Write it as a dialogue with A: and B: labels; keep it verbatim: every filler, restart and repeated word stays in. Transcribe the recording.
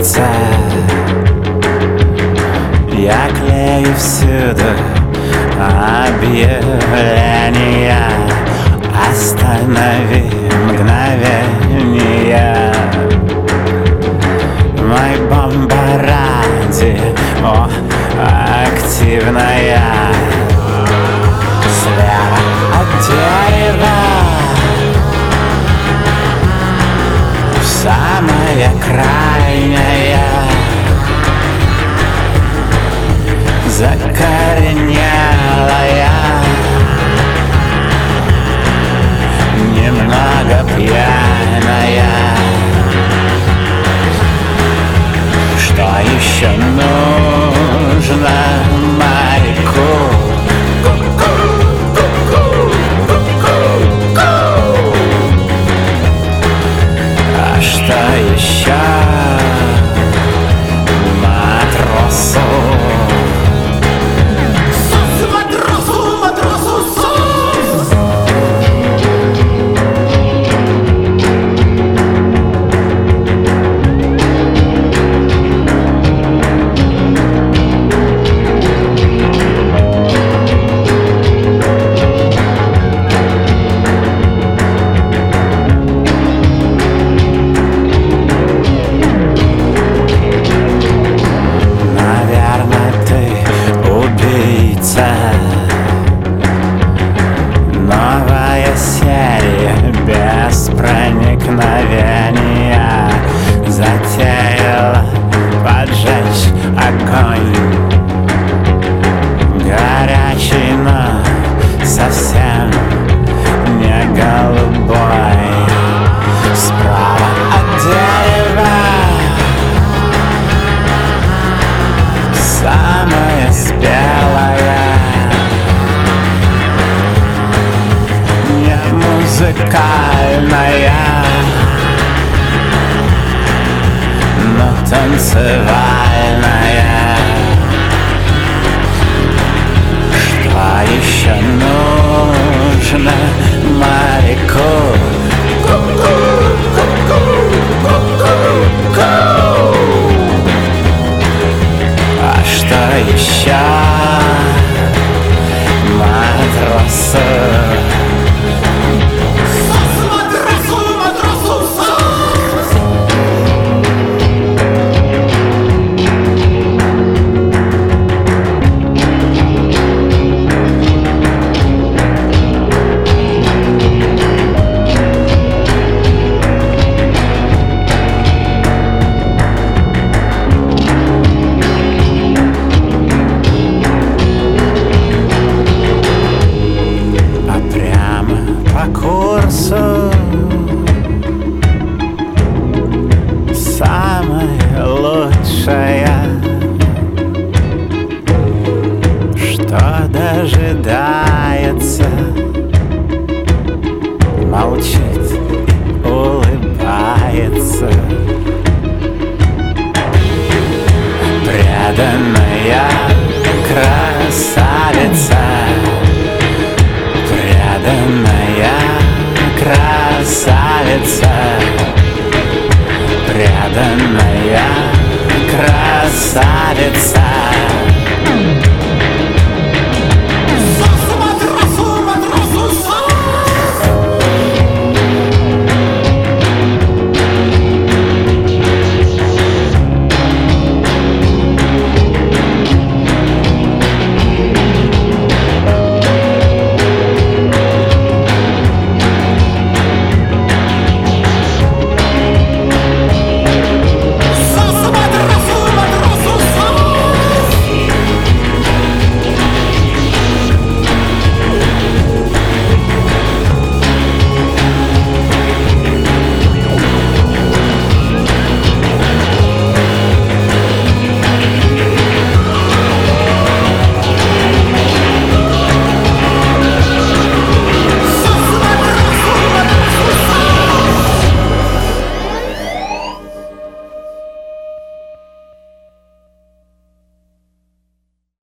A: убийца. Я клею всюду объявления: останови мгновение. Мой бомбо-радио активная. Слева от дерева самая крайняя, закоренелая, немного пьяная. Что еще нужно моряку? А что еще матросу? Новая серия без проникновения затеяла поджечь огонь. Горячий, но совсем не голубой. Справа от дерева самая спелая, музыкальная, но танцевальная. Что еще нужно моряку? А что еще матросу? Самая лучшая, что дожидается, молчит, улыбается. Преданная красавица, преданная красавица, преданная красавица.